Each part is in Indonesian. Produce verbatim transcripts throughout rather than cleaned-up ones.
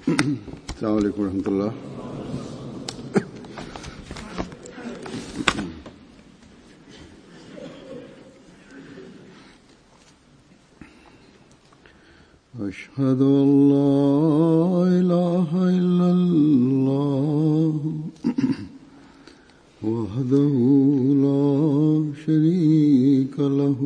Assalamualaikum warahmatullahi. Ashhadu an la ilaha illallah wahdahu la sharika lahu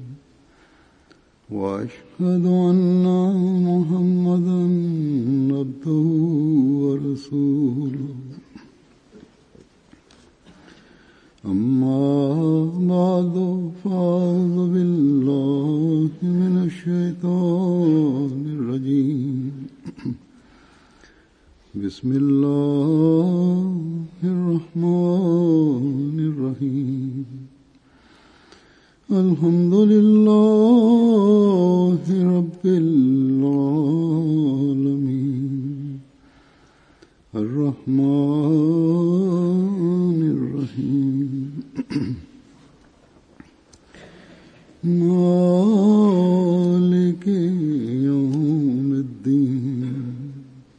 wa ashhadu anna Muhammadan abduhu wa rasuluhu. Amma ba'du fa'udhu billahi minash shaitanir rajim. Bismillahirrahmanirrahim. Alhamdulillahi rabbil alamin. Ar-Rahmanir Rahim. Maliki yawmiddin.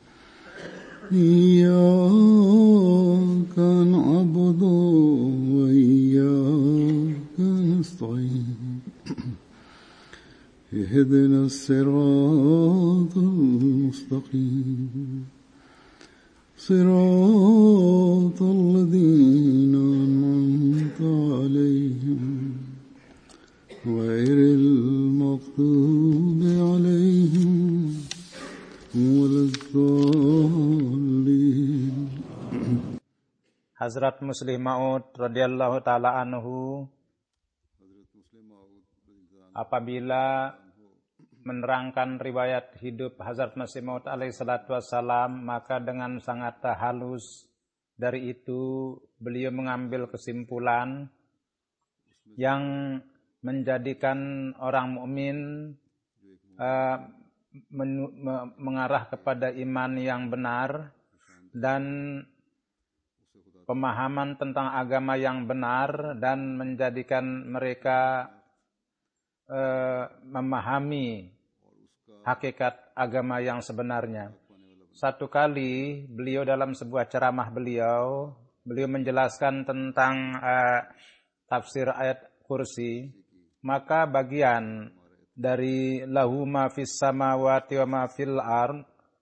Iyyaka na'budu wa iyyaka nasta'in. Ihdinas siratal mustaqim. صراط الذين أنعمت عليهم غير المغضوب عليهم ولا الضالين. Hazrat Muslim Maud radhiyallahu taala anhu apabila menerangkan riwayat hidup Hazrat Masih Maud alaihi salatu wassalam, maka dengan sangat halus dari itu beliau mengambil kesimpulan yang menjadikan orang mukmin uh, men- me- mengarah kepada iman yang benar dan pemahaman tentang agama yang benar dan menjadikan mereka uh, memahami hakikat agama yang sebenarnya. Satu kali beliau dalam sebuah ceramah beliau, beliau menjelaskan tentang uh, tafsir ayat kursi, maka bagian dari lahu ma fis samawati wa ma fil ard,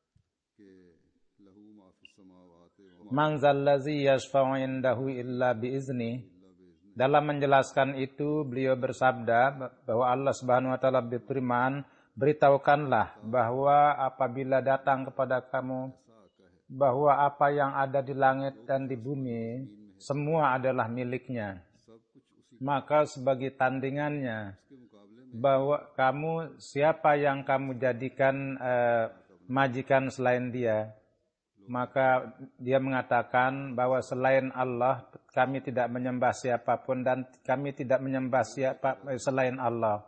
man zallazi yashfa'u indahu illa biizni. Dalam menjelaskan itu beliau bersabda bahwa Allah Subhanahu wa taala berfirman, beritahukanlah bahwa apabila datang kepada kamu bahwa apa yang ada di langit dan di bumi semua adalah miliknya, maka sebagai tandingannya bahwa kamu siapa yang kamu jadikan uh, majikan selain dia, maka dia mengatakan bahwa selain Allah kami tidak menyembah siapapun dan kami tidak menyembah siapa selain Allah.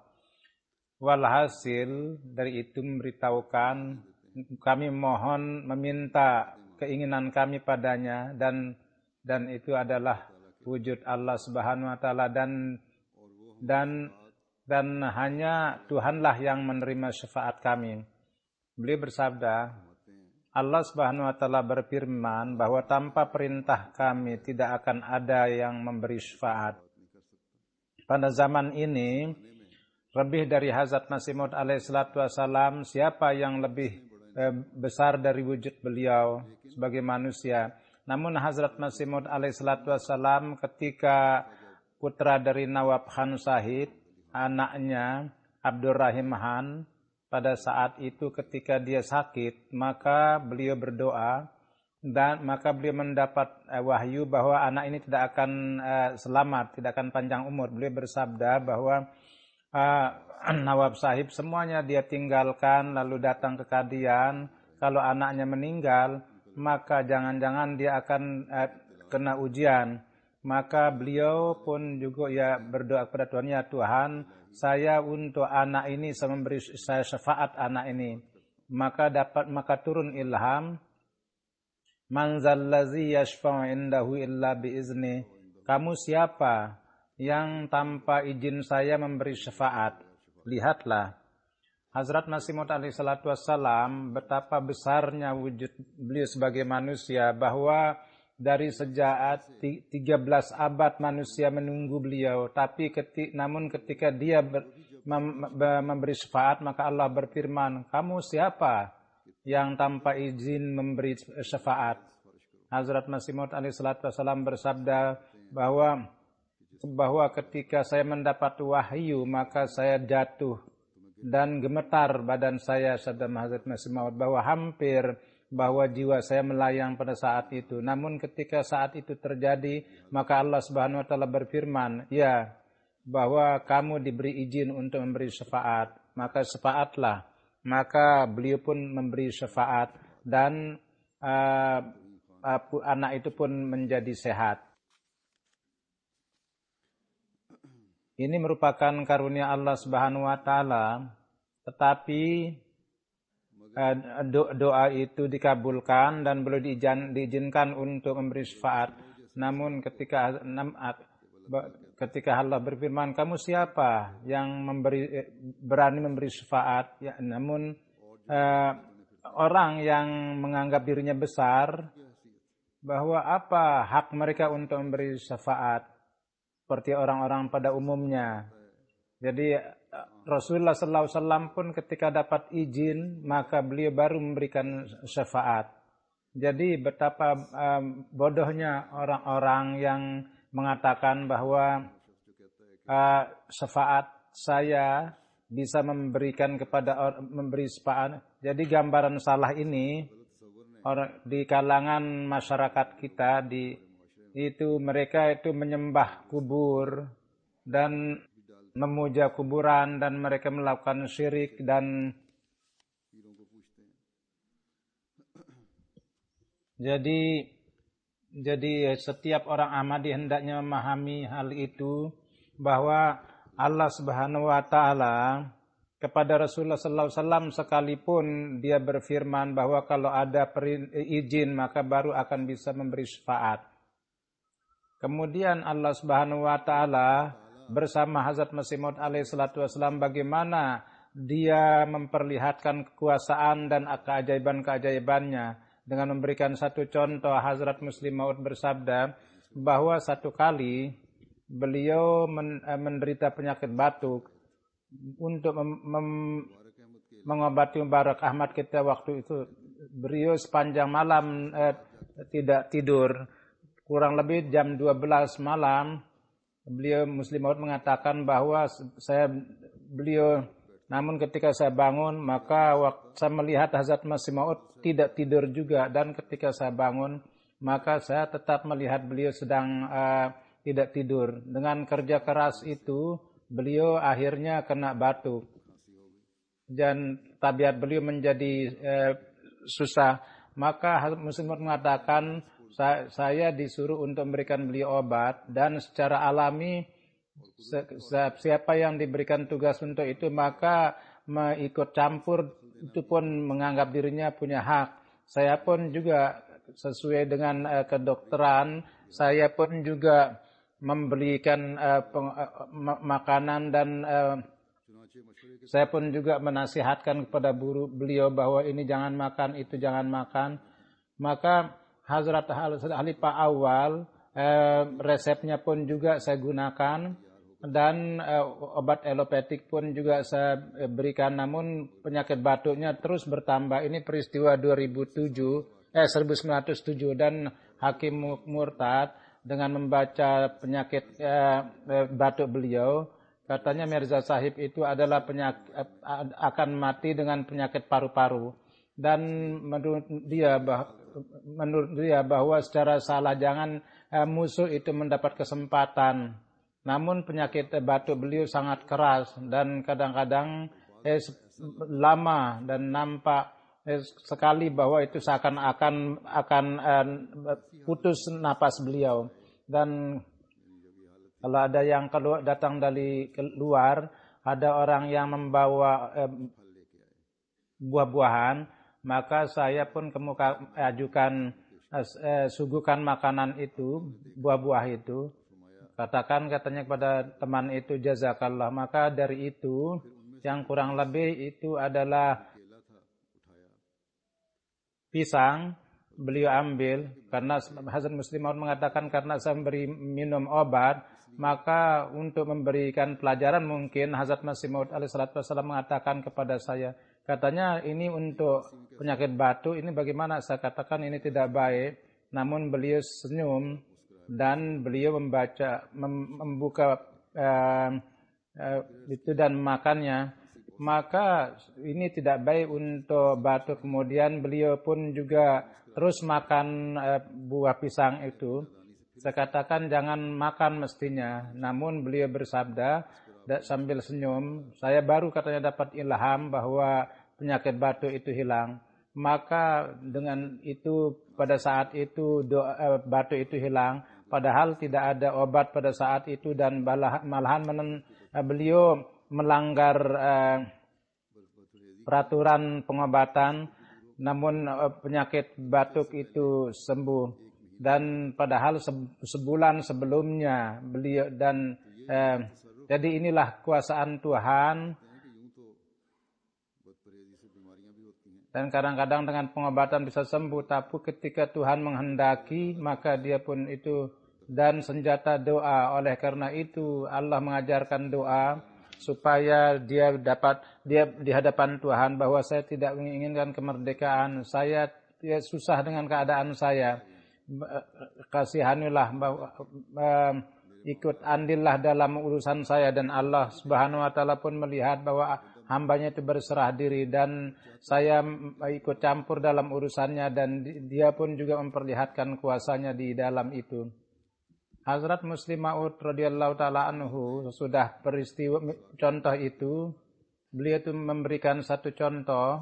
Walhasil dari itu memberitahukan kami mohon meminta keinginan kami padanya dan dan itu adalah wujud Allah Subhanahu wa taala dan dan dan hanya Tuhanlah yang menerima syafaat kami. Beliau bersabda, Allah Subhanahu wa taala berfirman bahwa tanpa perintah kami tidak akan ada yang memberi syafaat. Pada zaman ini lebih dari Hazrat Masih Maud alaihi salatu wassalam, siapa yang lebih eh, besar dari wujud beliau sebagai manusia. Namun Hazrat Masih Maud alaihi salatu wassalam ketika putra dari Nawab Khan Shahid, anaknya Abdurrahim Khan, pada saat itu ketika dia sakit, maka beliau berdoa dan maka beliau mendapat eh, wahyu bahwa anak ini tidak akan eh, selamat, tidak akan panjang umur. Beliau bersabda bahwa Uh, Nawab Sahib semuanya dia tinggalkan lalu datang ke Kadian. Kalau anaknya meninggal maka jangan-jangan dia akan uh, kena ujian. Maka beliau pun juga ya berdoa kepada Tuhan, ya Tuhan, saya untuk anak ini saya memberi saya syafaat anak ini. Maka dapat maka turun ilham, man zallazi yashfa'u indahu illa biizni. Kamu siapa yang tanpa izin saya memberi syafaat? Lihatlah, Hazrat Masih Maud alaihi salatu wassalam betapa besarnya wujud beliau sebagai manusia, bahwa dari sejak tiga belas abad manusia menunggu beliau, tapi ketik, namun ketika dia ber, mem, memberi syafaat, maka Allah berfirman, kamu siapa yang tanpa izin memberi syafaat? Hazrat Masih Maud alaihi salatu wassalam bersabda bahwa bahwa ketika saya mendapat wahyu, maka saya jatuh dan gemetar badan saya, sabda Hazrat Masih Maud, bahwa hampir bahwa jiwa saya melayang pada saat itu. Namun ketika saat itu terjadi, maka Allah Subhanahu wa taala berfirman, ya, bahwa kamu diberi izin untuk memberi syafaat, maka syafaatlah. Maka beliau pun memberi syafaat, dan uh, uh, anak itu pun menjadi sehat. Ini merupakan karunia Allah Subhanahu wa taala, tetapi doa itu dikabulkan dan belum diizinkan untuk memberi syafaat. Namun ketika ketika Allah berfirman, kamu siapa yang memberi berani memberi syafaat? Ya, namun uh, orang yang menganggap dirinya besar, bahwa apa hak mereka untuk memberi syafaat seperti orang-orang pada umumnya. Jadi Rasulullah sallallahu alaihi wasallam pun ketika dapat izin, maka beliau baru memberikan syafaat. Jadi betapa um, bodohnya orang-orang yang mengatakan bahwa uh, syafaat saya bisa memberikan kepada memberi syafaat. Jadi gambaran salah ini orang di kalangan masyarakat kita, di itu mereka itu menyembah kubur dan memuja kuburan, dan mereka melakukan syirik, dan jadi jadi setiap orang Ahmadi hendaknya memahami hal itu, bahwa Allah Subhanahu wa taala kepada Rasulullah sallallahu alaihi wasallam sekalipun dia berfirman bahwa kalau ada izin maka baru akan bisa memberi syafaat. Kemudian Allah Subhanahu wa taala bersama Hazrat Masih Maud alaihi salatu wassalam bagaimana dia memperlihatkan kekuasaan dan keajaiban-keajaibannya dengan memberikan satu contoh. Hazrat Muslim Maud bersabda bahwa satu kali beliau men- menderita penyakit batuk. Untuk mem- mem- mengobati Mubarak Ahmad kita waktu itu, beliau sepanjang malam eh, tidak tidur. Kurang lebih jam dua belas malam beliau Muslim Maud mengatakan bahwa saya beliau namun ketika saya bangun, maka waktu saya melihat Hazrat Masih Maud tidak tidur juga, dan ketika saya bangun maka saya tetap melihat beliau sedang uh, tidak tidur. Dengan kerja keras itu beliau akhirnya kena batuk dan tabiat beliau menjadi uh, susah. Maka Hazrat Muslim Maud mengatakan, saya disuruh untuk memberikan beliau obat, dan secara alami siapa yang diberikan tugas untuk itu maka mengikut campur, itu pun menganggap dirinya punya hak. Saya pun juga sesuai dengan uh, kedokteran, saya pun juga memberikan uh, peng, uh, makanan, dan uh, saya pun juga menasihatkan kepada guru beliau bahwa ini jangan makan, itu jangan makan. Maka Hazrat Khalifah awal eh, resepnya pun juga saya gunakan, dan eh, obat alopetik pun juga saya berikan, namun penyakit batuknya terus bertambah. Ini peristiwa dua ribu tujuh, eh seribu sembilan ratus tujuh, dan Hakim murtad dengan membaca penyakit eh, batuk beliau. Katanya Mirza Sahib itu adalah penyakit, akan mati dengan penyakit paru-paru, dan menurut dia bah menurut dia bahwa secara salah jangan eh, musuh itu mendapat kesempatan. Namun penyakit batuk beliau sangat keras, dan kadang-kadang eh, lama, dan nampak eh, sekali bahwa itu seakan-akan akan eh, putus napas beliau. Dan kalau ada yang keluar, datang dari luar, ada orang yang membawa eh, buah-buahan, maka saya pun kemuka ajukan eh, suguhkan makanan itu, buah-buah itu. Katakan katanya kepada teman itu, jazakallah. Maka dari itu yang kurang lebih itu adalah pisang. Beliau ambil karena Hazrat Muslim Maud mengatakan karena saya memberi minum obat, maka untuk memberikan pelajaran mungkin Hazrat Masih Maud alaihi salatu wasallam mengatakan kepada saya, katanya ini untuk penyakit batu, ini bagaimana? Saya katakan ini tidak baik. Namun beliau senyum dan beliau membaca mem, membuka uh, uh, itu dan makannya. Maka ini tidak baik untuk batu. Kemudian beliau pun juga terus makan uh, buah pisang itu. Saya katakan jangan makan mestinya. Namun beliau bersabda sambil senyum, saya baru katanya dapat ilham bahwa penyakit batu itu hilang. Maka dengan itu pada saat itu doa, uh, batu itu hilang. Padahal tidak ada obat pada saat itu dan malahan menen, uh, beliau melanggar uh, peraturan pengobatan. Namun penyakit batuk itu sembuh dan padahal sebulan sebelumnya beliau dan eh, jadi inilah kuasaan Tuhan. Dan kadang-kadang dengan pengobatan bisa sembuh, tapi ketika Tuhan menghendaki maka dia pun itu dan senjata doa. Oleh karena itu Allah mengajarkan doa supaya dia dapat dia di hadapan Tuhan bahwa saya tidak menginginkan kemerdekaan, saya ya, susah dengan keadaan saya, kasihanilah bahwa uh, ikut andillah dalam urusan saya. Dan Allah Subhanahu wa taala pun melihat bahwa hambanya itu berserah diri dan saya ikut campur dalam urusannya dan dia pun juga memperlihatkan kuasanya di dalam itu. Hazrat Muslim Maud radhiyallahu taala anhu sesudah peristiwa contoh itu, beliau itu memberikan satu contoh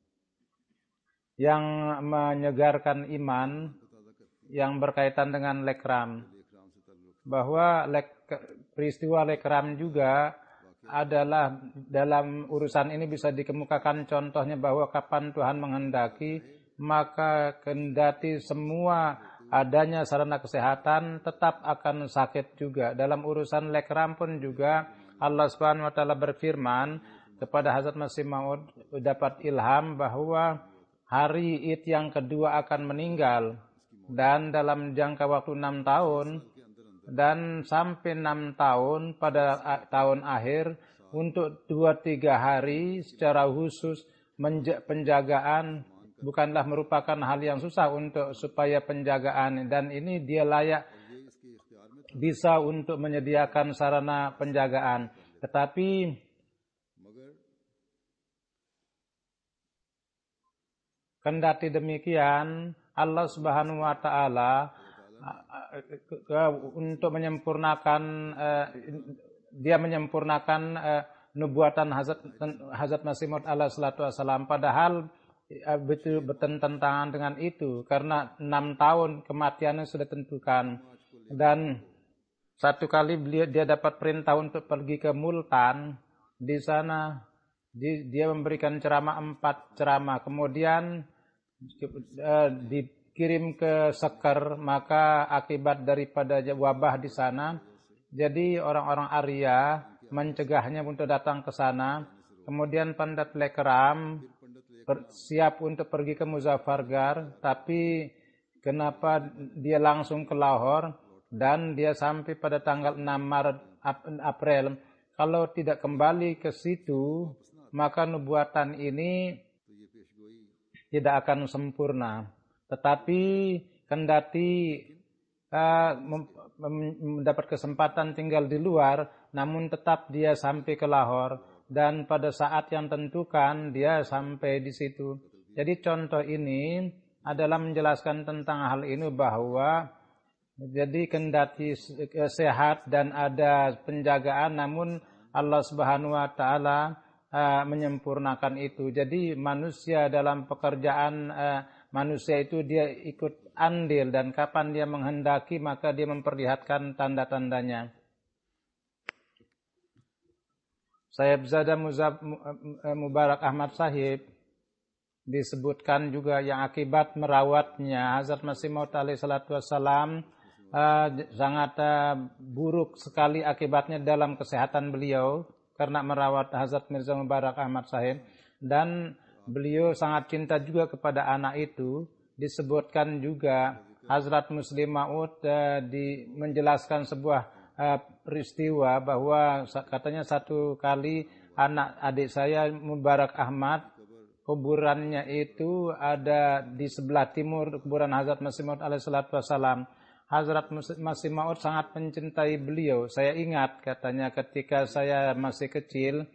yang menyegarkan iman yang berkaitan dengan lekram, bahwa lek, peristiwa lekram juga adalah dalam urusan ini bisa dikemukakan contohnya bahwa kapan Tuhan menghendaki maka kendati semua adanya sarana kesehatan tetap akan sakit juga. Dalam urusan lekram pun juga Allah Subhanahu wa taala berfirman kepada Hazrat Masih Maud dapat ilham bahwa hari Id yang kedua akan meninggal dan dalam jangka waktu enam tahun dan sampai enam tahun pada tahun akhir untuk dua tiga hari secara khusus penjagaan bukanlah merupakan hal yang susah untuk supaya penjagaan, dan ini dia layak bisa untuk menyediakan sarana penjagaan. Tetapi kendati demikian Allah Subhanahu wa taala untuk menyempurnakan dia menyempurnakan nubuatan Hazrat Hazrat Masih Maud alaihi salatu wasallam, padahal betul bertentangan dengan itu karena enam tahun kematiannya sudah tentukan. Dan satu kali beliau dia dapat perintah untuk pergi ke Multan. Di sana dia memberikan ceramah empat ceramah, kemudian dikirim ke Sekar, maka akibat daripada wabah di sana jadi orang-orang Arya mencegahnya untuk datang ke sana. Kemudian Pandit Lekram siap untuk pergi ke Muzaffargarh, tapi kenapa dia langsung ke Lahore dan dia sampai pada tanggal enam Maret April. Kalau tidak kembali ke situ maka nubuatan ini tidak akan sempurna. Tetapi kendati uh, mendapat kesempatan tinggal di luar, namun tetap dia sampai ke Lahore. Dan pada saat yang tentukan dia sampai di situ. Jadi contoh ini adalah menjelaskan tentang hal ini bahwa jadi kendati sehat dan ada penjagaan, namun Allah Subhanahu wa taala uh, menyempurnakan itu. Jadi manusia dalam pekerjaan uh, manusia itu dia ikut andil dan kapan dia menghendaki maka dia memperlihatkan tanda-tandanya. Sayyidzada Mubarak Ahmad Sahib disebutkan juga yang akibat merawatnya Hazrat Masih Maud alaihi salatu wassalam uh, sangat uh, buruk sekali akibatnya dalam kesehatan beliau. karena merawat Hazrat Mirza Mubarak Ahmad Sahib, dan beliau sangat cinta juga kepada anak itu. Disebutkan juga Hazrat Muslim Maud uh, di menjelaskan sebuah uh, peristiwa bahwa katanya satu kali anak adik saya Mubarak Ahmad, kuburannya itu ada di sebelah timur kuburan Hazrat Masih Maud alaihi salatu wassalam. Hazrat Masih Maud sangat mencintai beliau. Saya ingat katanya ketika saya masih kecil,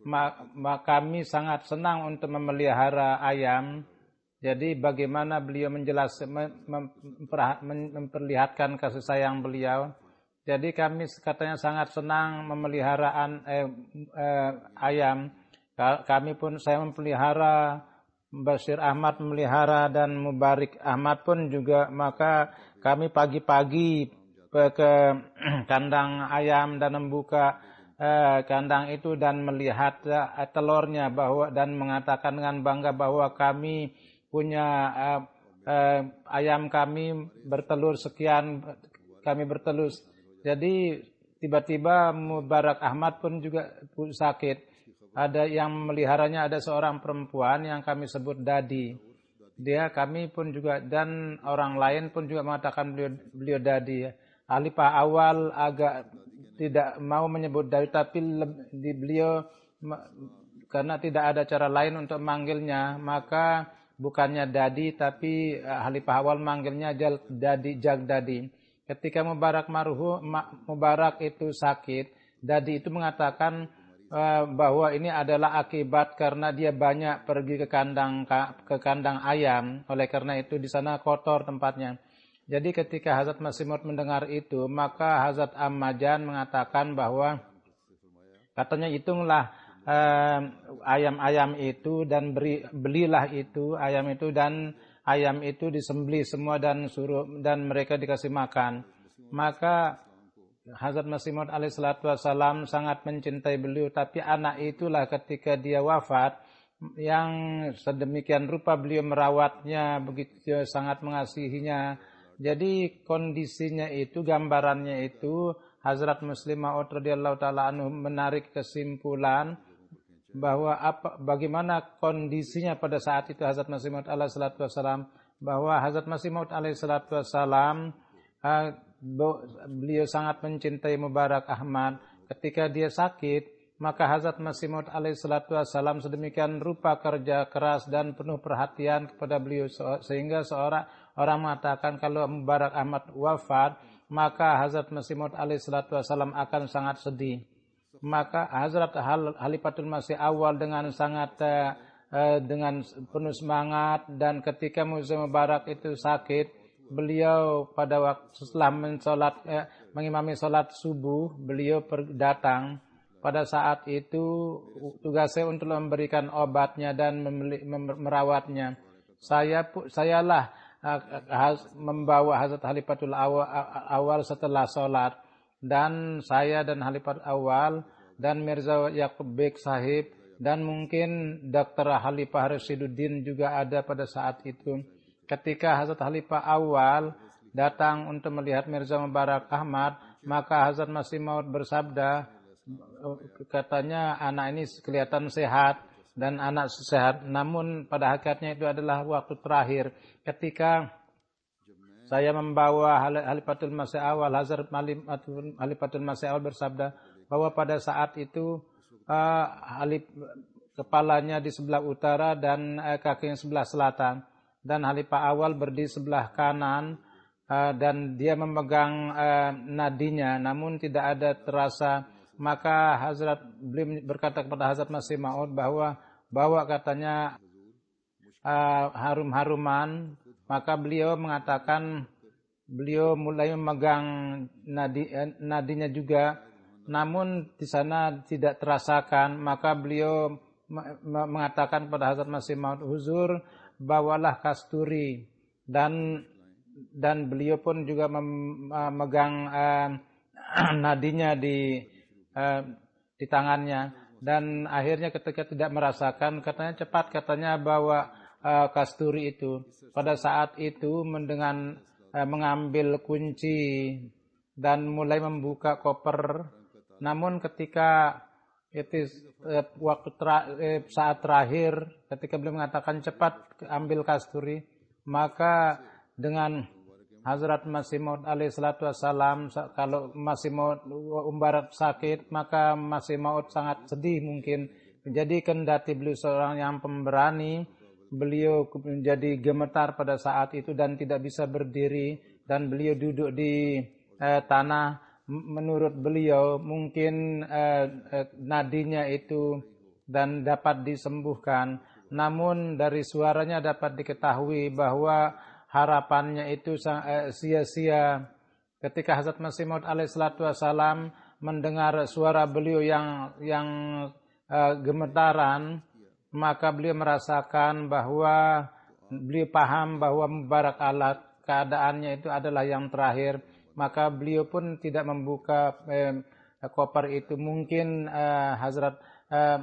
ma- kami sangat senang untuk memelihara ayam. Jadi bagaimana beliau menjelaskan, mem- mem- memperlihatkan kasih sayang beliau. Jadi kami katanya sangat senang memelihara eh, eh, ayam. Kami pun, saya memelihara, Bashir Ahmad memelihara, dan Mubarak Ahmad pun juga. Maka kami pagi-pagi ke kandang ayam dan membuka eh, kandang itu dan melihat eh, telurnya, bahwa dan mengatakan dengan bangga bahwa kami punya eh, eh, ayam kami bertelur sekian, kami bertelur. Jadi tiba-tiba Mubarak Ahmad pun juga sakit. Ada yang meliharanya, ada seorang perempuan yang kami sebut Dadi. Dia, kami pun juga, dan orang lain pun juga mengatakan beliau, beliau Dadi. Khalifah awal agak tidak mau menyebut Dadi, tapi di beliau karena tidak ada cara lain untuk manggilnya, maka bukannya Dadi, tapi Khalifah awal manggilnya Dadi, Jagdadi. Ketika Mubarak marhum, Mubarak itu sakit, Dadi itu mengatakan bahwa ini adalah akibat karena dia banyak pergi ke kandang ke kandang ayam, oleh karena itu di sana kotor tempatnya. Jadi ketika Hazrat Masih Maud mendengar itu, maka Hazrat Ammajan mengatakan bahwa katanya hitunglah eh, ayam-ayam itu dan beri, belilah itu ayam itu, dan ayam itu disembelih semua dan suruh dan mereka dikasih makan. Maka Hazrat Masih Maud alaihi salatu wassalam sangat mencintai beliau, tapi anak itulah ketika dia wafat yang sedemikian rupa beliau merawatnya, begitu sangat mengasihinya. Jadi kondisinya itu, gambarannya itu, Hazrat Muslim Maud radhiyallahu taala anhu menarik kesimpulan bahwa apa bagaimana kondisinya pada saat itu Hazrat Masih Maud alaihi salatu wassalam, bahwa Hazrat Masih Maud alaihi salatu wassalam uh, beliau sangat mencintai Mubarak Ahmad. Ketika dia sakit, maka Hazrat Masih Maud alaihi salatu wassalam sedemikian rupa kerja keras dan penuh perhatian kepada beliau, sehingga seorang orang mengatakan kalau Mubarak Ahmad wafat, maka Hazrat Masih Maud alaihi salatu wassalam akan sangat sedih. Maka Hazrat Khalifatul Masih awal dengan sangat uh, dengan penuh semangat, dan ketika Mubarak itu sakit, beliau pada waktu setelah mensolat, eh, mengimami solat subuh, beliau datang. Pada saat itu tugas saya untuk memberikan obatnya dan merawatnya. Saya sayalah uh, membawa Hazrat Khalifatul awal, awal setelah solat, dan saya dan Khalifat awal dan Mirza Yaqub Beg Sahib dan mungkin Doktor Khalifah Rashiduddin juga ada pada saat itu. Ketika Hazrat Khalifah awal datang untuk melihat Mirza Mubarak Ahmad, maka Hazrat Masih Maud bersabda, katanya anak ini kelihatan sehat dan anak sehat, namun pada hakikatnya itu adalah waktu terakhir. Ketika saya membawa Khalifatul Masih awal, Hazrat Khalifatul Masih awal bersabda bahwa pada saat itu uh, Halif, kepalanya di sebelah utara dan uh, kakinya sebelah selatan, dan Khalifah awal berdiri sebelah kanan, uh, dan dia memegang uh, nadinya, namun tidak ada terasa. Maka Hazrat beliau berkata kepada Hazrat Masih Maud bahwa bawa katanya uh, harum-haruman. Maka beliau mengatakan beliau mulai memegang nadi, uh, nadinya juga, namun di sana tidak terasakan. Maka beliau mengatakan kepada Hazrat Masih Maud, huzur, bawalah kasturi, dan dan beliau pun juga memegang uh, nadinya di uh, di tangannya, dan akhirnya ketika tidak merasakan, katanya cepat katanya bawa uh, kasturi itu. Pada saat itu dengan uh, mengambil kunci dan mulai membuka koper, namun ketika itu eh, waktu tera, eh, saat terakhir ketika beliau mengatakan cepat ambil kasturi, maka dengan Hazrat Masih Maud alaihi salatu wassalam, kalau Masih Maud Mubarak sakit, maka Masih Maud sangat sedih mungkin. Jadi kendati beliau seorang yang pemberani, beliau menjadi gemetar pada saat itu dan tidak bisa berdiri, dan beliau duduk di eh, tanah. Menurut beliau mungkin eh, eh, nadinya itu dan dapat disembuhkan, namun dari suaranya dapat diketahui bahwa harapannya itu eh, sia-sia. Ketika Hazrat Masih Maud alaihi salatu wassalam mendengar suara beliau yang yang eh, gemetaran, maka beliau merasakan bahwa beliau paham bahwa Mubarak alat keadaannya itu adalah yang terakhir. Maka beliau pun tidak membuka eh, koper itu. Mungkin eh, Hazrat eh,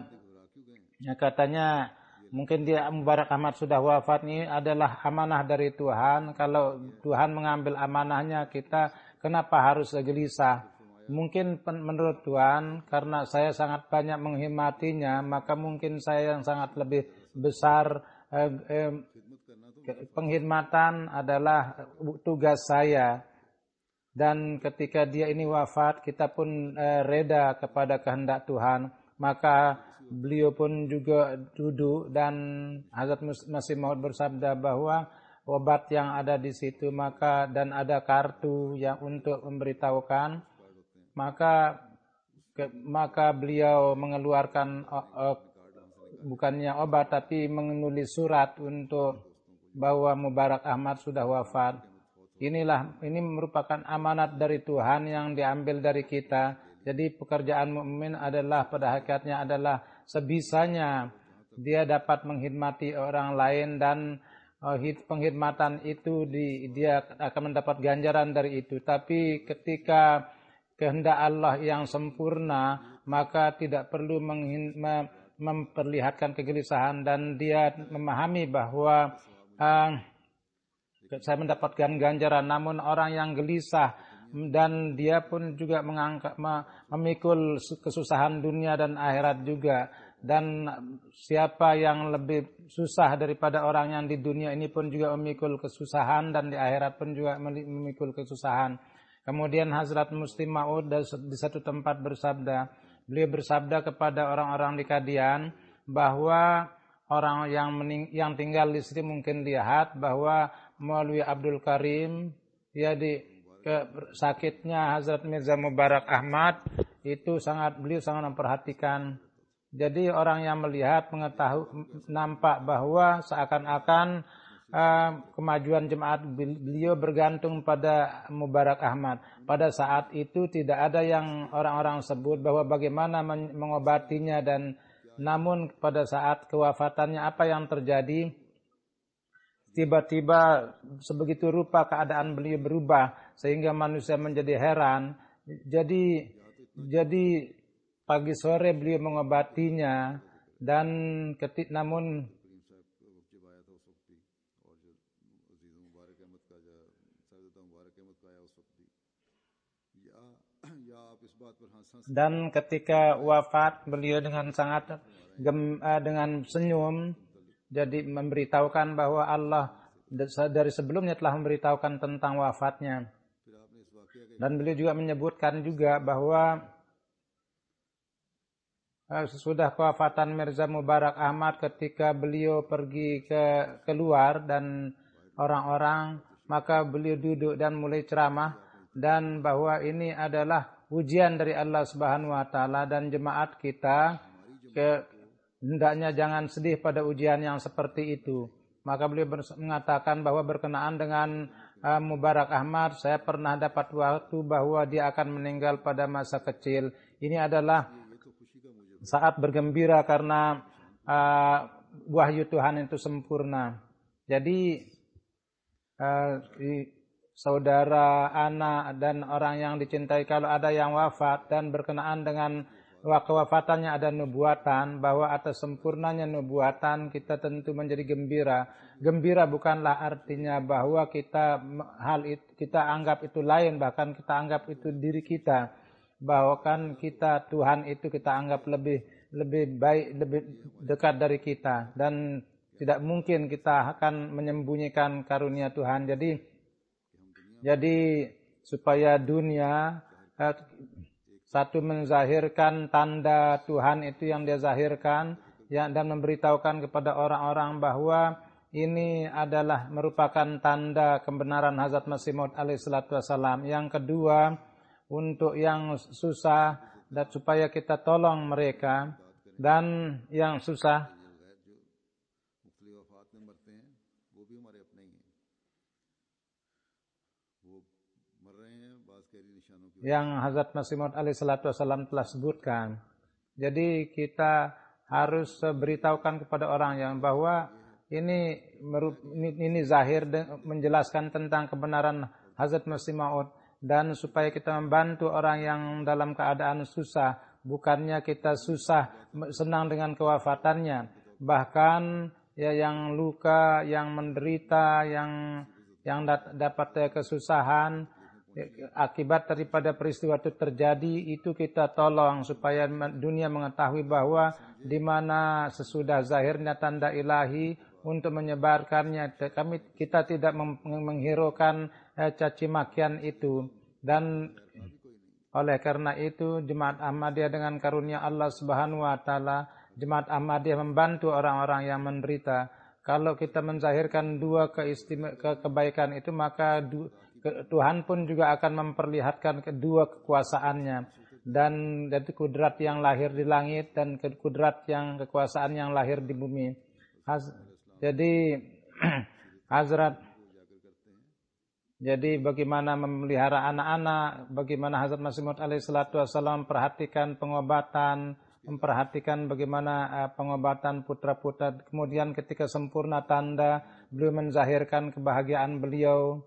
katanya mungkin dia Mubarak Ahmad sudah wafat, ini adalah amanah dari Tuhan. Kalau Tuhan mengambil amanahnya, kita kenapa harus gelisah? Mungkin menurut Tuhan karena saya sangat banyak menghormatinya, maka mungkin saya yang sangat lebih besar eh, eh, penghormatan adalah tugas saya. Dan ketika dia ini wafat, kita pun eh, reda kepada kehendak Tuhan. Maka beliau pun juga duduk, dan Hazrat Masih Maud bersabda bahwa obat yang ada di situ, maka dan ada kartu yang untuk memberitahukan, maka ke, maka beliau mengeluarkan uh, uh, bukannya obat tapi menulis surat untuk bahwa Mubarak Ahmad sudah wafat. Inilah ini merupakan amanat dari Tuhan yang diambil dari kita. Jadi pekerjaan mukmin adalah pada hakikatnya adalah sebisanya dia dapat menghormati orang lain, dan uh, penghormatan itu di, dia akan mendapat ganjaran dari itu. Tapi ketika kehendak Allah yang sempurna, maka tidak perlu menghin, mem, memperlihatkan kegelisahan, dan dia memahami bahwa uh, saya mendapatkan ganjaran. Namun orang yang gelisah dan dia pun juga mengangkat, memikul kesusahan dunia dan akhirat juga. Dan siapa yang lebih susah daripada orang yang di dunia ini pun juga memikul kesusahan, dan di akhirat pun juga memikul kesusahan. Kemudian Hazrat Muslim Maud di satu tempat bersabda, beliau bersabda kepada orang-orang di Qadian bahwa orang yang mening, yang tinggal di sini mungkin lihat bahwa Maulwi Abdul Karim, ya di ke, sakitnya Hazrat Mirza Mubarak Ahmad itu sangat beliau sangat memperhatikan. Jadi orang yang melihat mengetahui nampak bahwa seakan-akan uh, kemajuan jemaat beliau bergantung pada Mubarak Ahmad. Pada saat itu tidak ada yang orang-orang sebut bahwa bagaimana mengobatinya, dan namun pada saat kewafatannya apa yang terjadi? Tiba-tiba sebegitu rupa keadaan beliau berubah sehingga manusia menjadi heran. Jadi jadi pagi sore beliau mengobatinya, dan ketik namun dan ketika wafat beliau dengan sangat gem, dengan senyum, jadi memberitahukan bahwa Allah dari sebelumnya telah memberitahukan tentang wafatnya. Dan beliau juga menyebutkan juga bahwa sesudah kewafatan Mirza Mubarak Ahmad, ketika beliau pergi ke keluar dan orang-orang, maka beliau duduk dan mulai ceramah, dan bahwa ini adalah ujian dari Allah Subhanahu wa taala, dan jemaat kita ke hendaknya jangan sedih pada ujian yang seperti itu. Maka beliau mengatakan bahwa berkenaan dengan uh, Mubarak Ahmad, saya pernah dapat waktu bahwa dia akan meninggal pada masa kecil. Ini adalah saat bergembira karena uh, wahyu Tuhan itu sempurna. Jadi uh, saudara, anak, dan orang yang dicintai, kalau ada yang wafat dan berkenaan dengan kewafatannya ada nubuatan, bahwa atas sempurnanya nubuatan kita tentu menjadi gembira. Gembira bukanlah artinya bahwa kita hal itu kita anggap itu lain, bahkan kita anggap itu diri kita. bahwa kan kita Tuhan itu kita anggap lebih lebih baik, lebih dekat dari kita, dan tidak mungkin kita akan menyembunyikan karunia Tuhan. Jadi jadi supaya dunia eh, satu menzahirkan tanda Tuhan itu yang dia zahirkan, ya, dan memberitahukan kepada orang-orang bahwa ini adalah merupakan tanda kebenaran Hazrat Masih Maud alaihi salatu wassalam. Yang kedua, untuk yang susah dan supaya kita tolong mereka, dan yang susah yang Hazrat Masih Maud alaihi salatu wassalam telah sebutkan. Jadi kita harus beritahukan kepada orang yang bahwa ini ini, ini zahir menjelaskan tentang kebenaran Hazrat Masih Maud, dan supaya kita membantu orang yang dalam keadaan susah, bukannya kita susah senang dengan kewafatannya, bahkan ya yang luka, yang menderita, yang yang dapat kesusahan akibat daripada peristiwa itu terjadi, itu kita tolong supaya dunia mengetahui bahwa di mana sesudah zahirnya tanda ilahi untuk menyebarkannya, kami kita tidak menghiraukan eh, caci makian itu. Dan oleh karena itu Jemaat Ahmadiyah dengan karunia Allah Subhanahu wa taala, Jemaat Ahmadiyah membantu orang-orang yang menderita. Kalau kita menzahirkan dua keistimewaan ke kebaikan itu, maka du Tuhan pun juga akan memperlihatkan kedua kekuasaannya, dan dari kudrat yang lahir di langit dan kudrat yang kekuasaan yang lahir di bumi. Haz, jadi Hazrat jadi bagaimana memelihara anak-anak, bagaimana Hazrat Masih Maud alaihi salatu wassalam memperhatikan pengobatan, memperhatikan bagaimana uh, pengobatan putra-putra. Kemudian ketika sempurna tanda, beliau menzahirkan kebahagiaan beliau.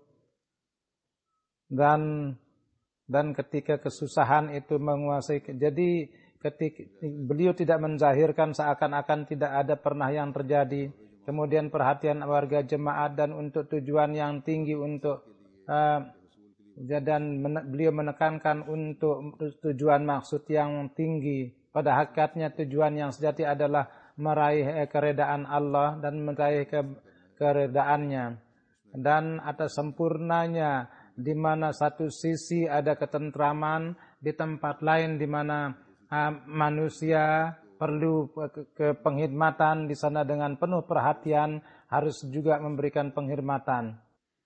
Dan dan ketika kesusahan itu menguasai, jadi ketika beliau tidak menzahirkan seakan-akan tidak ada pernah yang terjadi. Kemudian perhatian warga jemaat dan untuk tujuan yang tinggi, untuk uh, dan men, beliau menekankan untuk tujuan maksud yang tinggi. Pada hakikatnya tujuan yang sejati adalah meraih keredaan Allah dan meraih ke, keredaannya. Dan atas sempurnanya di mana satu sisi ada ketentraman, di tempat lain di mana uh, manusia perlu ke, ke penghormatan, di sana dengan penuh perhatian harus juga memberikan penghormatan.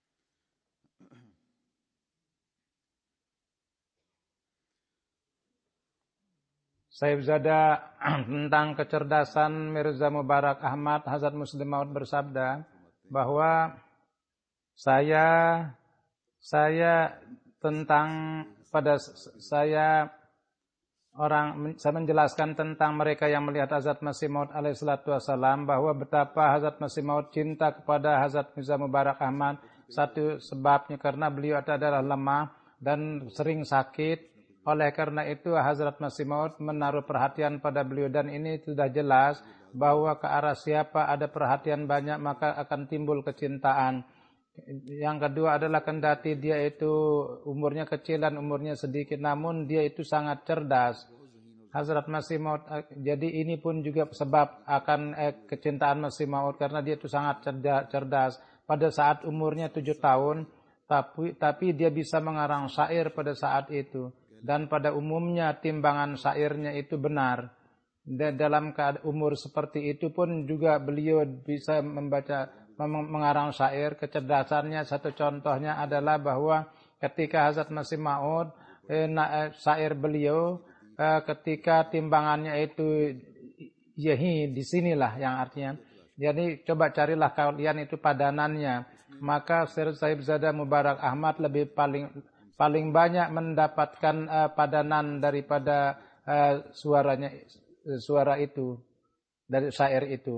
Sayyidzadah tentang kecerdasan Mirza Mubarak Ahmad, Hazrat Muslim Maud bersabda bahwa saya saya tentang pada saya orang saya menjelaskan tentang mereka yang melihat Hazrat Masih Maud alaihi salatu wassalam, bahwa betapa Hazrat Masih Maud cinta kepada Hazrat Mirza Mubarak Ahmad. Satu sebabnya karena beliau adalah lemah dan sering sakit. Oleh karena itu Hazrat Masih Maud menaruh perhatian pada beliau, dan ini sudah jelas bahwa ke arah siapa ada perhatian banyak maka akan timbul kecintaan. Yang kedua adalah kendati dia itu umurnya kecil dan umurnya sedikit, namun dia itu sangat cerdas. Hazrat Masih Maud, jadi ini pun juga sebab akan eh, kecintaan Masih Maud, karena dia itu sangat cerdas. Pada saat umurnya tujuh tahun, tapi, tapi dia bisa mengarang syair pada saat itu. Dan pada umumnya timbangan syairnya itu benar. Dan dalam umur seperti itu pun juga beliau bisa membaca mengarang syair. Kecerdasannya satu contohnya adalah bahwa ketika Hazrat Masih Maud eh, syair beliau eh, ketika timbangannya itu yahi, disinilah yang artinya, jadi coba carilah kalian itu padanannya, maka Sayyidzadah Mubarak Ahmad lebih paling paling banyak mendapatkan uh, padanan daripada uh, suaranya suara itu dari syair itu.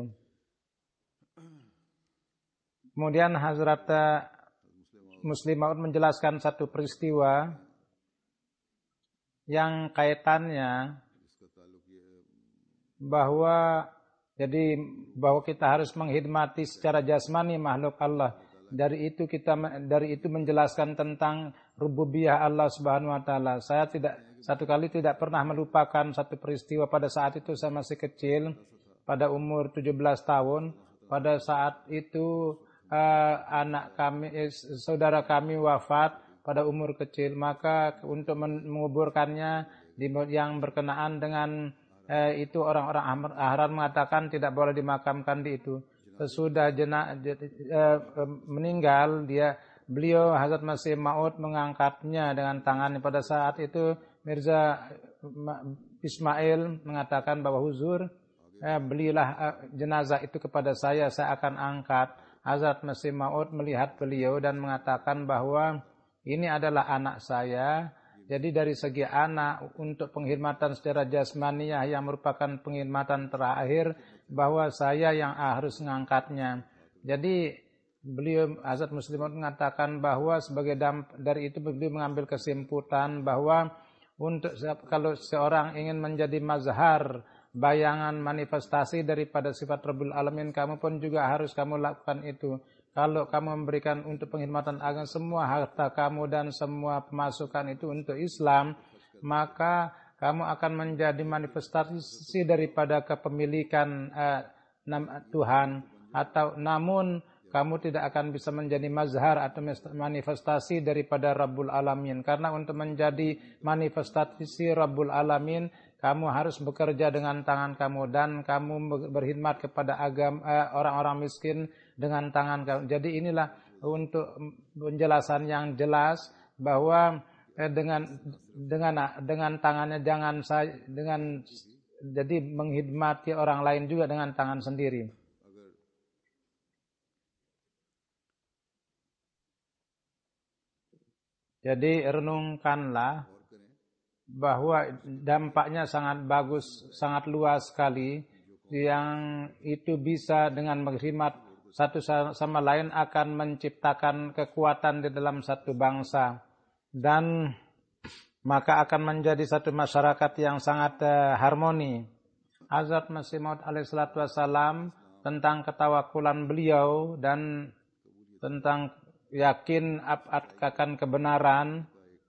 Kemudian Hazrat Muslim Maud menjelaskan satu peristiwa yang kaitannya bahwa jadi bahwa kita harus menghormati secara jasmani makhluk Allah. dari itu kita dari itu menjelaskan tentang rububiyah Allah Subhanahu wa taala. Saya tidak satu kali tidak pernah melupakan satu peristiwa pada saat itu saya masih kecil, pada umur tujuh belas tahun. Pada saat itu uh, anak kami eh, saudara kami wafat pada umur kecil, maka untuk menguburkannya di yang berkenaan dengan uh, itu orang-orang Ahrar mengatakan tidak boleh dimakamkan di itu. Sesudah jena, uh, meninggal dia beliau Hazrat Masih Maud mengangkatnya dengan tangannya. Pada saat itu Mirza Ismail mengatakan bahwa huzur eh, belilah eh, jenazah itu kepada saya, saya akan angkat. Hazrat Masih Maud melihat beliau dan mengatakan bahwa ini adalah anak saya. Jadi dari segi anak untuk penghormatan secara jasmaniah yang merupakan penghormatan terakhir, bahwa saya yang harus mengangkatnya. Jadi beliau Hazrat Masih Maud mengatakan bahwa sebagai damp, dari itu beliau mengambil kesimpulan bahwa untuk kalau seorang ingin menjadi mazhar, bayangan manifestasi daripada sifat Rabbul Alamin, kamu pun juga harus kamu lakukan itu. Kalau kamu memberikan untuk penghormatan agama semua harta kamu dan semua pemasukan itu untuk Islam, maka kamu akan menjadi manifestasi daripada kepemilikan uh, Tuhan. Atau namun kamu tidak akan bisa menjadi mazhar atau manifestasi daripada Rabbul Alamin. Karena untuk menjadi manifestasi Rabbul Alamin, kamu harus bekerja dengan tangan kamu dan kamu berkhidmat kepada agama uh, orang-orang miskin dengan tangan kamu. Jadi inilah untuk penjelasan yang jelas bahwa eh, dengan dengan dengan tangannya jangan saya dengan jadi menghidmati orang lain juga dengan tangan sendiri. Jadi renungkanlah bahwa dampaknya sangat bagus, sangat luas sekali, yang itu bisa dengan berkhidmat satu sama lain akan menciptakan kekuatan di dalam satu bangsa dan maka akan menjadi satu masyarakat yang sangat uh, harmoni. Hazrat Masih Maud alaihi salatu wassalam tentang ketawakulan beliau dan tentang yakin akan kebenaran,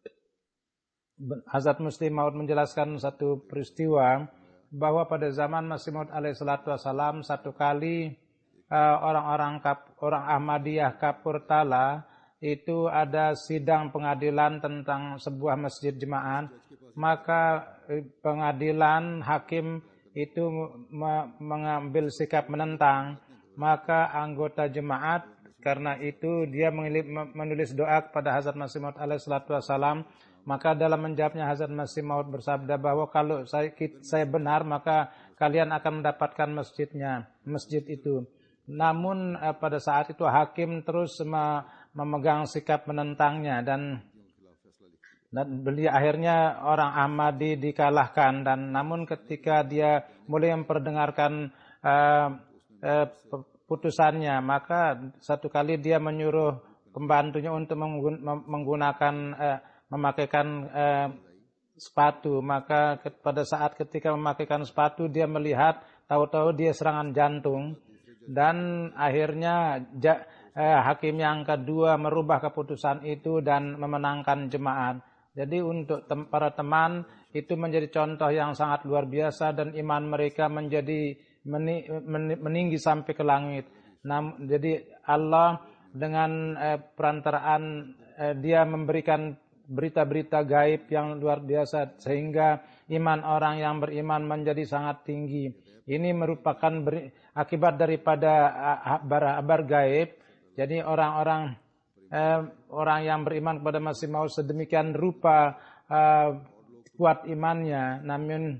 Hazrat Masih Maud menjelaskan satu peristiwa bahwa pada zaman Masih Maud alaihi salatu wassalam satu kali Uh, orang-orang kap, orang Ahmadiyah Kapur Tala itu ada sidang pengadilan tentang sebuah masjid jemaah, maka eh, pengadilan hakim itu me- mengambil sikap menentang, maka anggota jemaat karena itu dia menulis doa kepada Hazrat Masih Maud alaihi salatu wassalam. Maka dalam menjawabnya Hazrat Masih Maud bersabda bahwa kalau saya, saya benar maka kalian akan mendapatkan masjidnya, masjid itu. Namun eh, pada saat itu hakim terus me- memegang sikap menentangnya dan dan beliau akhirnya orang Ahmadi dikalahkan. Dan namun ketika dia mulai memperdengarkan eh, eh, putusannya, maka satu kali dia menyuruh pembantunya untuk menggunakan eh, memakaikan eh, sepatu. Maka pada saat ketika memakaikan sepatu dia melihat tahu-tahu dia serangan jantung. Dan akhirnya ja, eh, hakim yang kedua merubah keputusan itu dan memenangkan jemaat. Jadi untuk tem- para teman itu menjadi contoh yang sangat luar biasa dan iman mereka menjadi meni- meninggi sampai ke langit. Nam- jadi Allah dengan eh, perantaraan eh, dia memberikan berita-berita gaib yang luar biasa sehingga iman orang yang beriman menjadi sangat tinggi. Ini merupakan beri, akibat daripada kabar gaib. Jadi orang-orang eh, orang yang beriman kepada Masih Maud sedemikian rupa eh, kuat imannya. Namun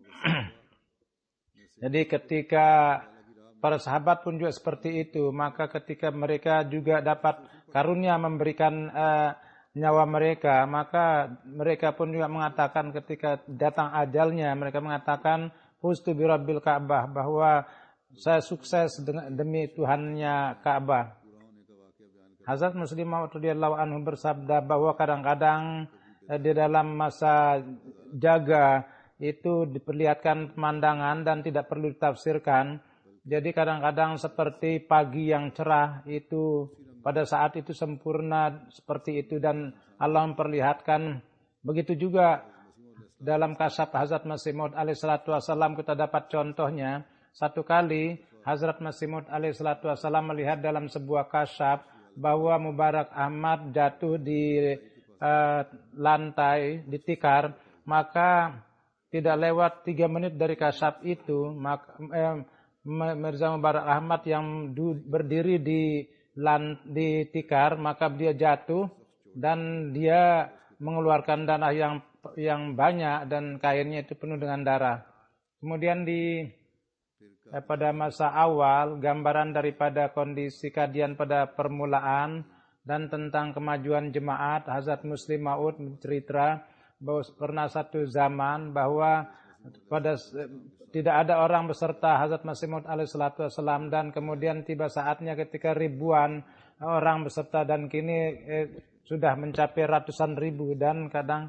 jadi ketika para sahabat pun juga seperti itu, maka ketika mereka juga dapat karunia memberikan eh, nyawa mereka, maka mereka pun juga mengatakan ketika datang ajalnya, mereka mengatakan Fustu bi Rabbil Ka'bah, bahwa saya sukses demi Tuhannya Ka'bah. Hazrat Masih Maud radhiyallahu anhu bersabda bahwa kadang-kadang eh, di dalam masa jaga itu diperlihatkan pemandangan dan tidak perlu ditafsirkan. Jadi kadang-kadang seperti pagi yang cerah itu pada saat itu sempurna seperti itu dan Allah memperlihatkan. Begitu juga dalam kasab Hazrat Masih Maud alaihi salatu wassalam kita dapat contohnya. Satu kali Hazrat Masih Maud alaihi salatu wassalam melihat dalam sebuah kasab bahwa Mubarak Ahmad jatuh di uh, lantai, di tikar, maka tidak lewat tiga menit dari kasab itu, maka eh, Mirza Mubarak Ahmad yang du, berdiri di lan, di tikar, maka dia jatuh dan dia mengeluarkan darah yang yang banyak dan kainnya itu penuh dengan darah. Kemudian di eh, pada masa awal gambaran daripada kondisi kadian pada permulaan dan tentang kemajuan jemaat, Hazrat Muslim Maud bercerita bahwa pernah satu zaman bahwa pada tidak ada orang beserta Hazrat Masih Maud alaihi salatu wassalam dan kemudian tiba saatnya ketika ribuan orang beserta dan kini eh, sudah mencapai ratusan ribu dan kadang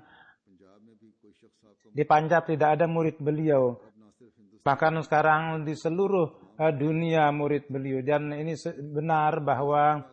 di Punjab tidak ada murid beliau. Bahkan sekarang di seluruh uh, dunia murid beliau dan ini benar bahwa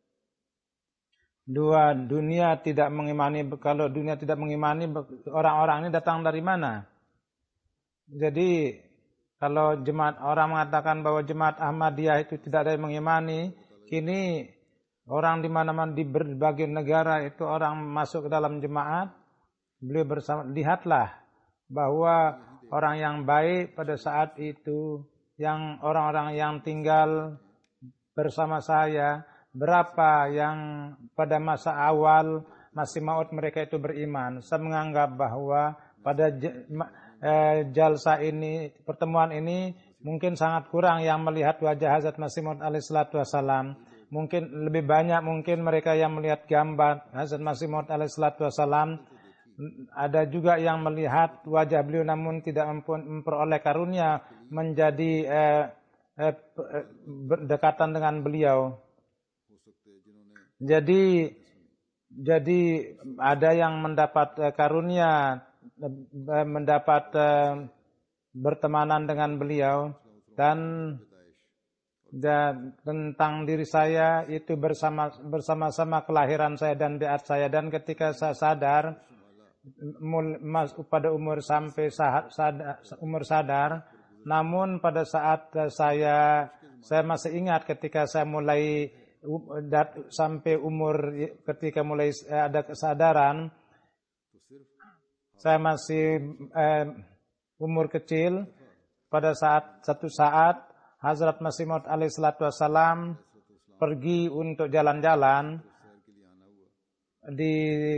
dua dunia tidak mengimani. Kalau dunia tidak mengimani, orang-orang ini datang dari mana? Jadi kalau jemaat orang mengatakan bahwa jemaat Ahmadiyah itu tidak ada yang mengimani, kini orang di mana-mana di berbagai negara itu orang masuk ke dalam jemaat. Beliau bersama, lihatlah bahwa orang yang baik pada saat itu, yang orang-orang yang tinggal bersama saya, berapa yang pada masa awal Masih Maud mereka itu beriman. Saya menganggap bahwa pada jalsa ini, pertemuan ini mungkin sangat kurang yang melihat wajah Hazrat Masih Maud alaihi salatu wassalam. Mungkin lebih banyak mungkin mereka yang melihat gambar Hazrat Masih Maud alaihi salatu wassalam. Ada juga yang melihat wajah beliau namun tidak memperoleh karunia menjadi eh, eh, berdekatan dengan beliau. Jadi jadi ada yang mendapat uh, karunia uh, mendapat uh, bertemanan dengan beliau dan, dan tentang diri saya itu bersama bersama-sama kelahiran saya dan biat saya dan ketika saya sadar mul, mas, pada umur sampai sah, sadar, umur sadar namun pada saat uh, saya saya masih ingat ketika saya mulai Dat, sampai umur ketika mulai ada kesadaran saya masih eh, umur kecil pada saat satu saat Hazrat Masih Maud alaihi salatu wassalam pergi untuk jalan-jalan di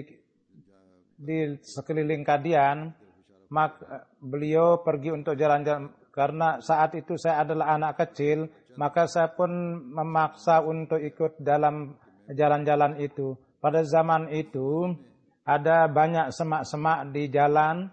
di sekeliling Kadian, maka beliau pergi untuk jalan-jalan karena saat itu saya adalah anak kecil. Maka saya pun memaksa untuk ikut dalam jalan-jalan itu. Pada zaman itu ada banyak semak-semak di jalan.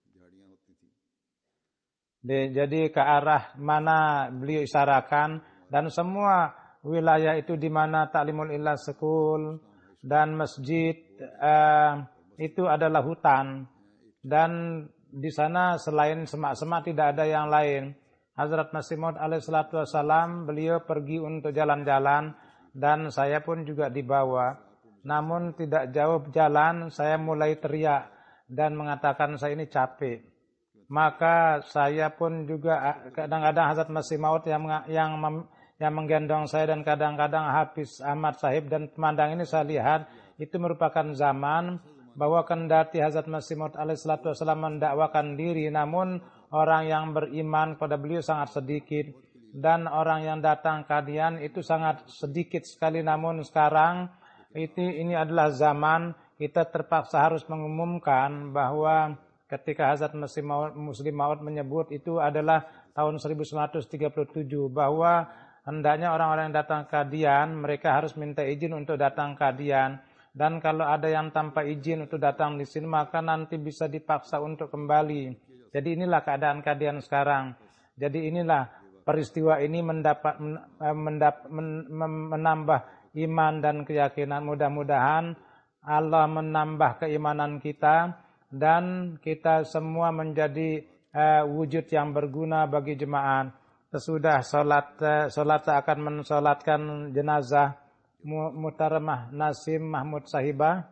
Jadi ke arah mana beliau isyaratkan dan semua wilayah itu di mana Ta'limul Illah School dan masjid eh, itu adalah hutan dan di sana selain semak-semak tidak ada yang lain. Hazrat Masih Maud alaihi salatu wassalam beliau pergi untuk jalan-jalan dan saya pun juga dibawa. Namun tidak jauh jalan saya mulai teriak dan mengatakan saya ini capek. Maka saya pun juga kadang-kadang Hazrat Masih Maud yang yang yang menggendong saya dan kadang-kadang Hafiz Ahmad Sahib dan pemandang ini saya lihat itu merupakan zaman bahwa kendati Hazrat Masih Maud alaihi salatu wassalam mendakwakan diri namun orang yang beriman pada beliau sangat sedikit dan orang yang datang Kadian itu sangat sedikit sekali. Namun sekarang itu ini adalah zaman kita terpaksa harus mengumumkan bahwa ketika Hazrat Masih Maud, Muslim Maud menyebut itu adalah tahun seribu sembilan ratus tiga puluh tujuh bahwa hendaknya orang-orang yang datang Kadian mereka harus minta izin untuk datang Kadian dan kalau ada yang tanpa izin untuk datang di sini maka nanti bisa dipaksa untuk kembali. Jadi inilah keadaan Kadian sekarang. Jadi inilah peristiwa ini mendapat mendap, men, menambah iman dan keyakinan. Mudah-mudahan Allah menambah keimanan kita dan kita semua menjadi uh, wujud yang berguna bagi jemaah. Sesudah sholat, uh, sholat akan mensolatkan jenazah Muhtaramah Nasim Mahmud Sahibah.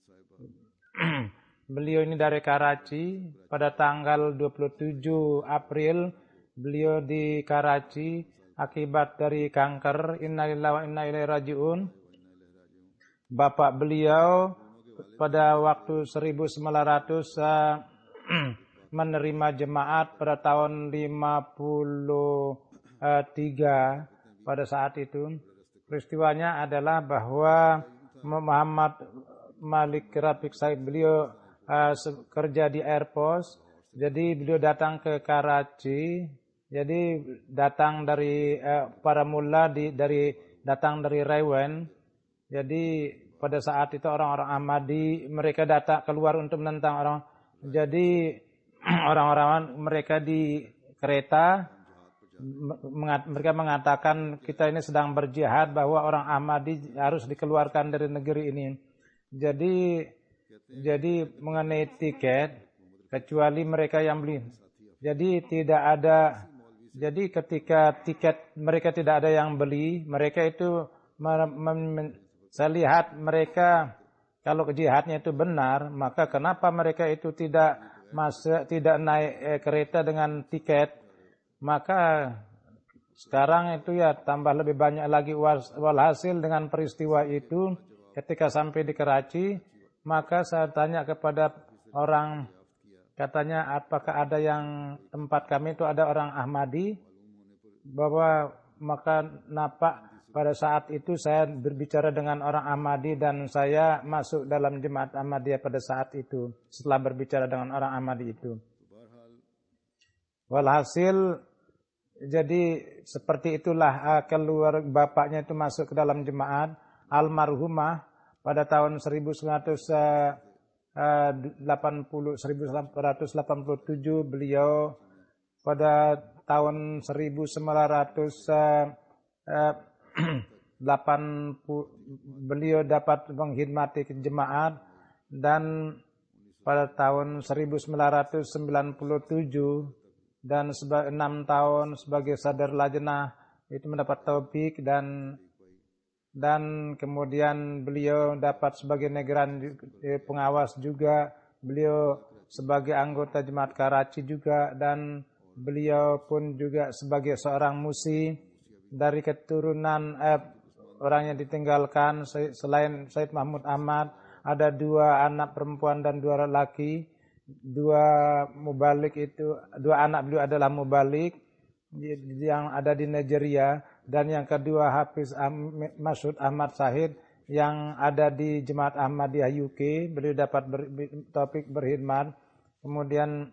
Beliau ini dari Karachi. Pada tanggal dua puluh tujuh April beliau di Karachi akibat dari kanker. Innalillahi wa inna ilaihi raji'un. Bapak beliau pada waktu seribu sembilan ratus uh, menerima jemaat pada tahun lima puluh tiga. Pada saat itu peristiwanya adalah bahwa Muhammad Malik Rafiq Said beliau uh, kerja di Airpost. Jadi beliau datang ke Karachi. Jadi datang dari uh, para mula di dari datang dari Rewen. Jadi pada saat itu orang-orang Ahmadi mereka datang keluar untuk menentang orang. Jadi orang-orang mereka di kereta mereka mengatakan kita ini sedang berjihad bahwa orang Ahmadi harus dikeluarkan dari negeri ini. Jadi jadi mengenai tiket kecuali mereka yang beli. Jadi tidak ada jadi ketika tiket mereka tidak ada yang beli, mereka itu saya lihat mereka kalau jihadnya itu benar, maka kenapa mereka itu tidak masuk tidak naik eh, kereta dengan tiket? Maka sekarang itu ya tambah lebih banyak lagi. Walhasil dengan peristiwa itu ketika sampai di Karachi, maka saya tanya kepada orang, katanya apakah ada yang tempat kami itu ada orang Ahmadi, bahwa maka napak pada saat itu saya berbicara dengan orang Ahmadi dan saya masuk dalam jemaat Ahmadiyah pada saat itu setelah berbicara dengan orang Ahmadi itu. Walhasil jadi seperti itulah keluar bapaknya itu masuk ke dalam jemaat. Almarhumah pada tahun seribu sembilan ratus delapan puluh tujuh beliau pada tahun seribu sembilan ratus delapan puluh beliau dapat menghormati jemaat dan pada tahun seribu sembilan ratus sembilan puluh tujuh dan sebagai enam tahun sebagai sadar lajnah itu mendapat taufik dan dan kemudian beliau dapat sebagai negran pengawas juga, beliau sebagai anggota jemaat Karachi juga, dan beliau pun juga sebagai seorang musi dari keturunan eh, orang yang ditinggalkan selain Said Mahmud Ahmad ada dua anak perempuan dan dua lelaki. Dua mubalik itu, dua anak beliau adalah mubalik yang ada di Nigeria, dan yang kedua Hafiz Masud Ahmad Sahid yang ada di Jemaat Ahmadiyah U K. Beliau dapat ber, topik berkhidmat. Kemudian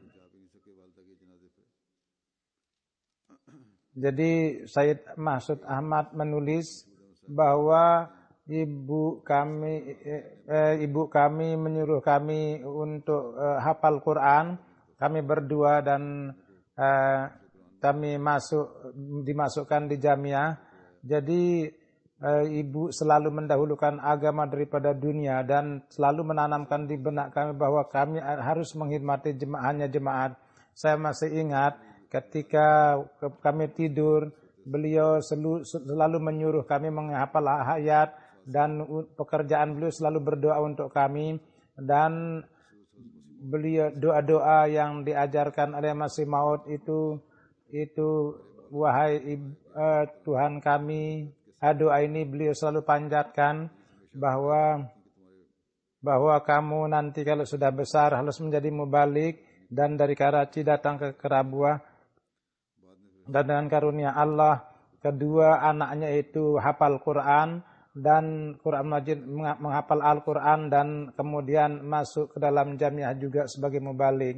jadi Said Masud Ahmad menulis bahwa Ibu kami, eh, ibu kami menyuruh kami untuk eh, hafal Quran. Kami berdua dan eh, kami masuk dimasukkan di jamiah. Jadi eh, ibu selalu mendahulukan agama daripada dunia dan selalu menanamkan di benak kami bahwa kami harus menghormati jemaahnya jemaat. Saya masih ingat ketika kami tidur, beliau selalu, selalu menyuruh kami menghafal ayat. Dan pekerjaan beliau selalu berdoa untuk kami, dan beliau doa-doa yang diajarkan oleh Masih Maud itu itu wahai uh, Tuhan kami, doa ini beliau selalu panjatkan bahwa bahwa kamu nanti kalau sudah besar harus menjadi mubalik dan dari Karachi datang ke Kerabuah, dan dengan karunia Allah kedua anaknya itu hafal Quran dan Quran Majid, menghafal Al-Quran dan kemudian masuk ke dalam jamiah juga sebagai mubalik.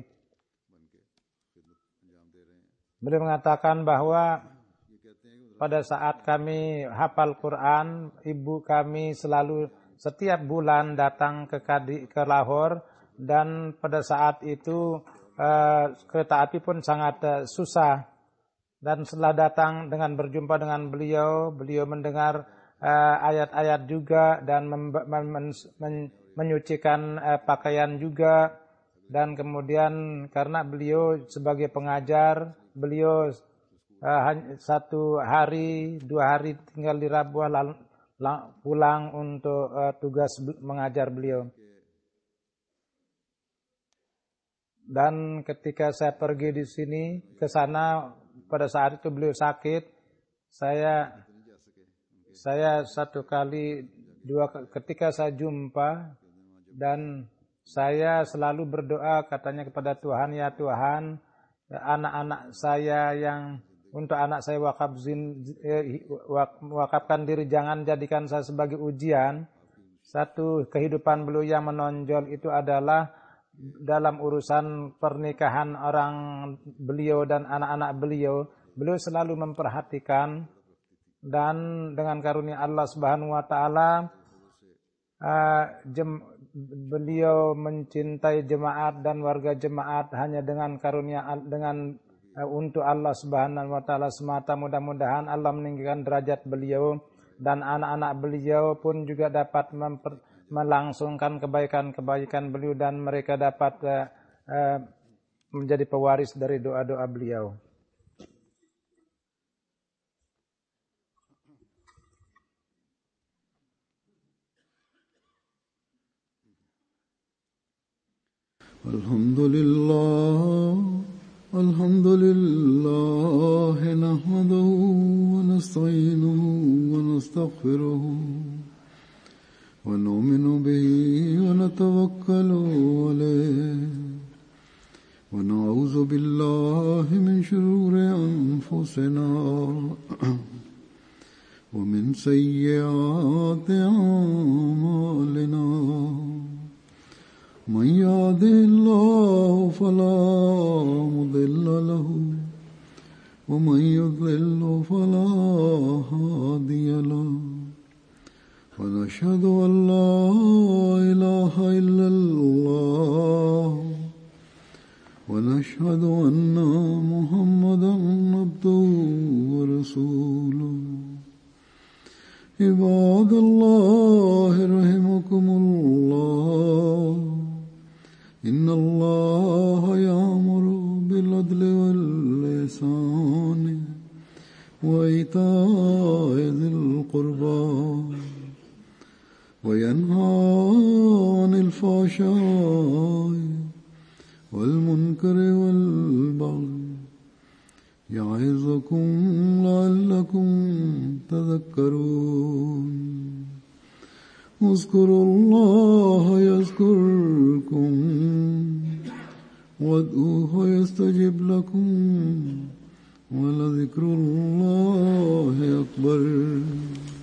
Beliau mengatakan bahwa pada saat kami hafal Quran, ibu kami selalu setiap bulan datang ke Kadi, ke Lahore, dan pada saat itu uh, kereta api pun sangat uh, susah. Dan setelah datang dengan berjumpa dengan beliau, beliau mendengar Uh, ayat-ayat juga dan mem- men- men- menyucikan uh, pakaian juga, dan kemudian karena beliau sebagai pengajar, beliau uh, satu hari dua hari tinggal di Rabuah lalu, pulang untuk uh, tugas mengajar beliau. Dan ketika saya pergi di sini ke sana pada saat itu beliau sakit, saya saya satu kali dua ketika saya jumpa dan saya selalu berdoa katanya kepada Tuhan, ya Tuhan, anak-anak saya yang untuk anak saya wakaf zin, eh, wakafkan diri, jangan jadikan saya sebagai ujian. Satu kehidupan beliau yang menonjol itu adalah dalam urusan pernikahan orang beliau dan anak-anak beliau, beliau selalu memperhatikan, dan dengan karunia Allah Subhanahu wa taala uh, beliau mencintai jemaat dan warga jemaat hanya dengan karunia dengan uh, untuk Allah Subhanahu wa taala semata. Mudah-mudahan Allah meninggikan derajat beliau dan anak-anak beliau pun juga dapat memper melangsungkan kebaikan-kebaikan beliau dan mereka dapat uh, uh, menjadi pewaris dari doa-doa beliau. Alhamdulillah, alhamdulillah, nahmaduhu wa nasta'inuhu wa nastaghfiruh. ونؤمن به ونتوكل عليه ونعوذ بالله من شرور أنفسنا ومن سيئات أعمالنا من يهده الله فلا مضل له ومن يضلل فلا هادي له ونشهد أن لا إله إلا الله ونشهد أن محمدا عبده ورسوله عباد الله رحمكم الله إن الله يأمر بالعدل والإحسان وإيتاء ذي القربى وينهى عن الفحشاء والمنكر والبغي يعظكم لعلكم تذكرون اذكروا الله يذكركم وادعوه يستجب لكم ولذكر الله أكبر.